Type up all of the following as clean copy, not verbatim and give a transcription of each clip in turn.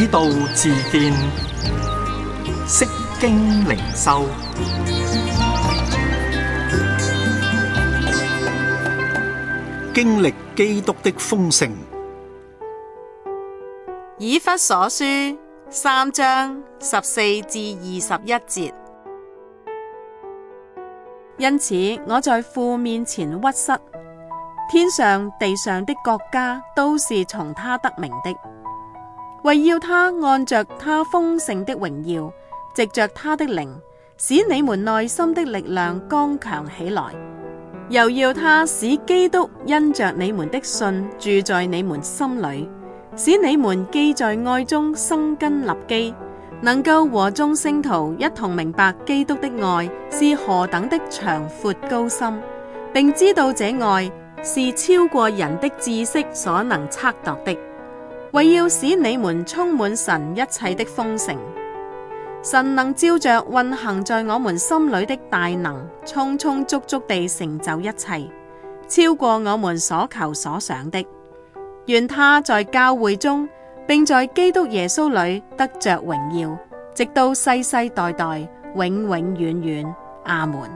道自見，釋經靈修， 經歷基督的豐盛。 以弗所書3章14至21節。因此我在父面前屈膝，天上地上的國家都是從他得名的，為要他按着他豐盛的榮耀，藉着他的靈，使你們內心的力量剛強起來，又要他使基督因着你們的信住在你們心裏，使你們既在愛中生根立基，能夠和眾聖徒一同明白基督的愛是何等的長闊高深，並知道這愛是超過人的知識所能測度的，為要使你們充滿神一切的豐盛。神能照着運行在我們心裏的大能，充充足足地成就一切，超過我們所求所想的。願他在教會中，並在基督耶穌裏得着榮耀，直到世世代代，永永遠遠。阿門。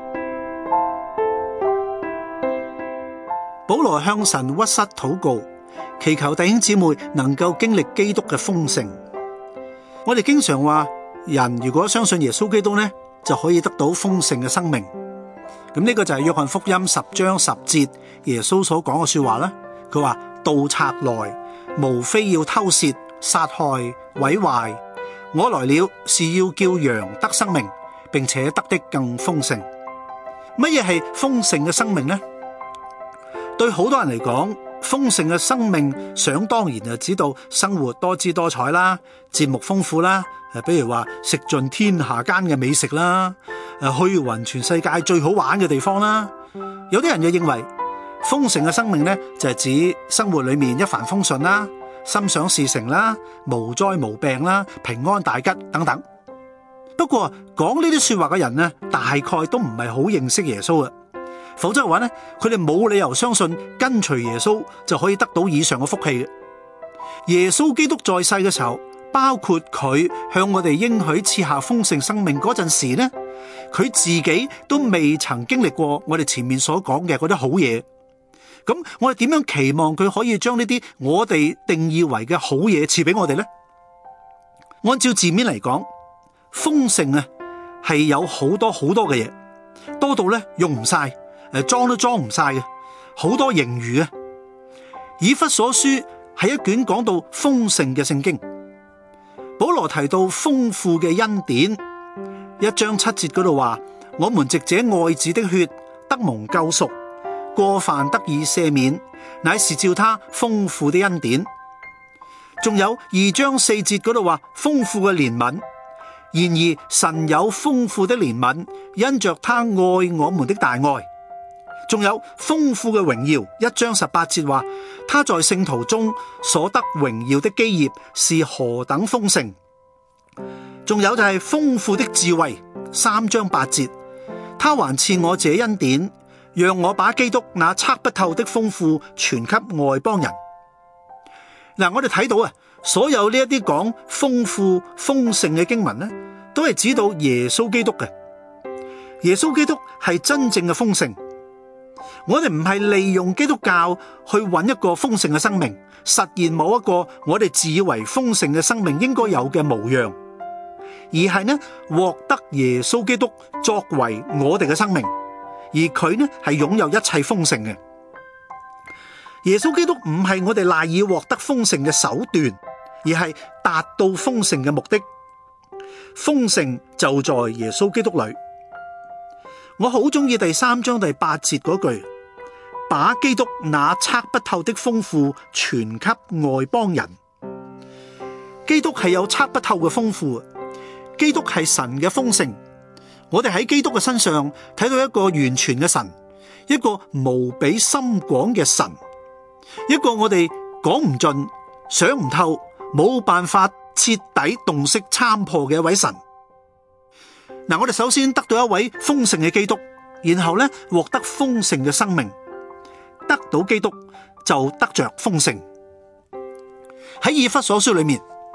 保羅向神屈膝禱告，祈求弟兄姊妹能夠經歷基督嘅豐盛。我哋經常話，人如果相信耶穌基督呢，就可以得到豐盛嘅生命。咁呢個就係約翰福音10章10節耶穌所講嘅說話啦。佢話：盜賊來，無非要偷竊、殺害、毀壞。我來了，是要叫羊得生命，並且得的更豐盛。乜嘢係豐盛嘅生命呢？對好多人嚟講，豐盛嘅生命想當然就知道生活多姿多彩啦，節目豐富啦，比如話食盡天下間嘅美食啦，去勻全世界最好玩嘅地方啦。有啲人就認為豐盛嘅生命呢，就係指生活裏面一帆風順啦，心想事成啦，無災無病啦，平安大吉等等。不過講呢啲說話嘅人呢，大概都唔係好認識耶穌嘅，否則嘅話呢，佢哋冇理由相信跟隨耶穌就可以得到以上嘅福氣嘅。耶穌基督在世嘅時候，包括佢向我哋應許賜下豐盛生命嗰陣時呢，佢自己都未曾經歷過我哋前面所講嘅嗰啲好嘢。咁我哋點樣期望佢可以將呢啲我哋定義為嘅好嘢賜俾我哋呢？按照字面嚟講，豐盛啊係有好多好多嘅嘢，多到咧用唔晒，裝都裝唔晒嘅，好多盈餘啊！以弗所書係一卷講到豐盛嘅聖經。保羅提到豐富嘅恩典，1章7節嗰度話：我們藉這愛子的血得蒙救贖，過犯得以赦免，乃是照他豐富的恩典。仲有2章4節嗰度話豐富嘅憐憫，然而神有豐富的憐憫，因着他愛我們的大愛。仲有豐富嘅榮耀，1章18節話他在聖徒中所得榮耀的基業是何等豐盛。仲有就係豐富的智慧，3章8節他還賜我這恩典，讓我把基督那測不透的豐富傳給外邦人。嗱，我哋睇到啊，所有呢一啲講豐富豐盛嘅經文呢，都係指到耶穌基督嘅。耶穌基督係真正嘅豐盛。我哋唔係利用基督教去揾一個豐盛嘅生命，實現某一個我哋自以為豐盛嘅生命應該有嘅模樣，而係呢獲得耶穌基督作為我哋嘅生命。而佢呢係擁有一切豐盛嘅。耶穌基督唔係我哋賴以獲得豐盛嘅手段，而係達到豐盛嘅目的。豐盛就在耶穌基督裏。我好中意第3章第8節嗰句，把基督那測不透的豐富傳給外邦人。基督係有測不透嘅豐富，基督係神嘅豐盛。我哋喺基督嘅身上睇到一個完全嘅神，一個無比深廣嘅神，一個我哋講唔盡、想唔透、冇辦法徹底洞悉參破嘅一位神。嗱，我哋首先得到一位豐盛嘅基督，然後咧獲得豐盛嘅生命。得到基督就得着豐盛。喺以弗所書裏面，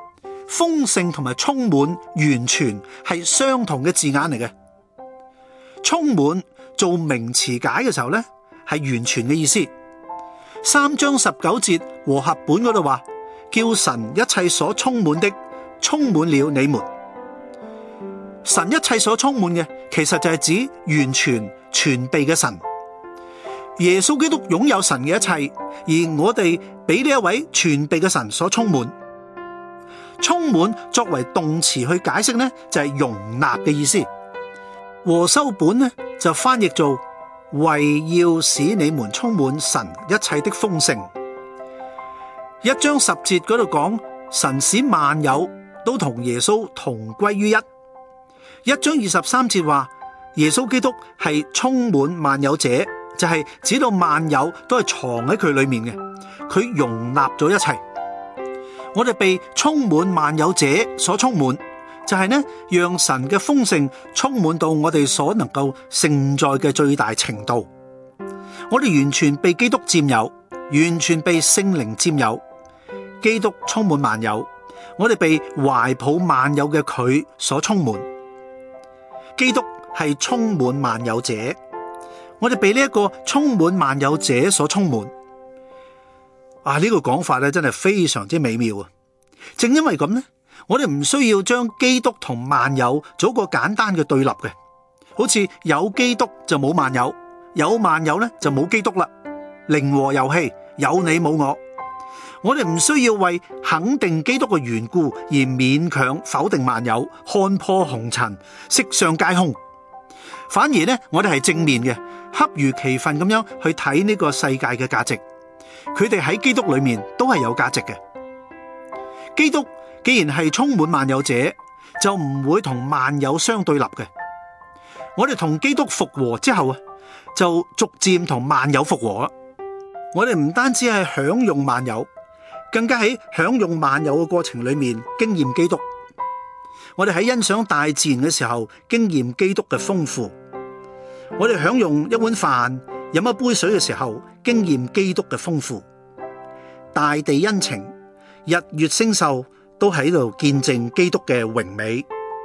豐盛同埋充滿完全係相同嘅字眼嚟嘅。充滿做名詞解嘅時候呢，係完全嘅意思。3章19節和合本嗰度話，叫神一切所充滿的充滿了你們。神一切所充滿嘅，其實就係指完全全備嘅神。耶穌基督擁有神嘅一切，而我哋俾呢一位全備嘅神所充滿。充滿作為動詞去解釋呢，就係容納嘅意思。和修本呢就翻譯做為要使你們充滿神一切的豐盛。1章10節嗰度講，神使萬有都同耶穌同歸於一。1章23節話，耶穌基督係充滿萬有者，就係指到萬有都係藏喺佢裏面嘅，佢容納咗一切。我哋被充滿萬有者所充滿，就係呢，讓神嘅豐盛充滿到我哋所能夠承載嘅最大程度。我哋完全被基督佔有，完全被聖靈佔有。基督充滿萬有，我哋被懷抱萬有嘅佢所充滿。基督係充滿萬有者，我哋被呢一個充滿萬有者所充滿。呢個講法咧真係非常之美妙啊！正因為咁呢，我哋唔需要將基督同萬有做個簡單嘅對立嘅，好似有基督就冇萬有，有萬有咧就冇基督啦。零和遊戲，有你冇我。我哋唔需要為肯定基督嘅緣故而勉強否定萬有，看破紅塵，色相皆空。反而呢，我哋係正面嘅，恰如其分咁樣去睇呢個世界嘅價值。佢哋喺基督裏面都係有價值嘅。基督既然係充滿萬有者，就唔會同萬有相對立嘅。我哋同基督復和之後就逐漸同萬有復和啦。我哋唔單止係享用萬有，更加喺享用萬有嘅過程裏面經驗基督。我哋喺欣賞大自然嘅時候經驗基督嘅豐富。我哋享用一碗飯、飲一杯水嘅時候經驗基督嘅豐富。大地恩情、日月星宿都喺度見證基督嘅榮美。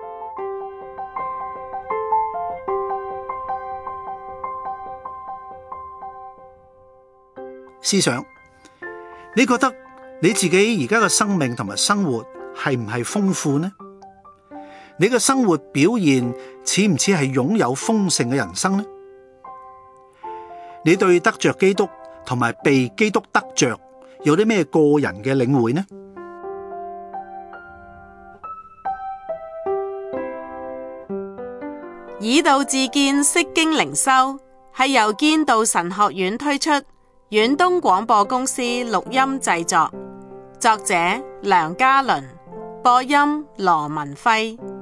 思想，你覺得你自己而家嘅生命同埋生活係唔係豐富呢？你嘅生活表現似唔似係擁有豐盛嘅人生呢？你對得着基督同埋被基督得着有啲咩個人嘅領會呢？ 以道自見，釋經靈修係由堅道神學院推出，遠東廣播公司錄音製作，作者梁家麟，播音羅文輝。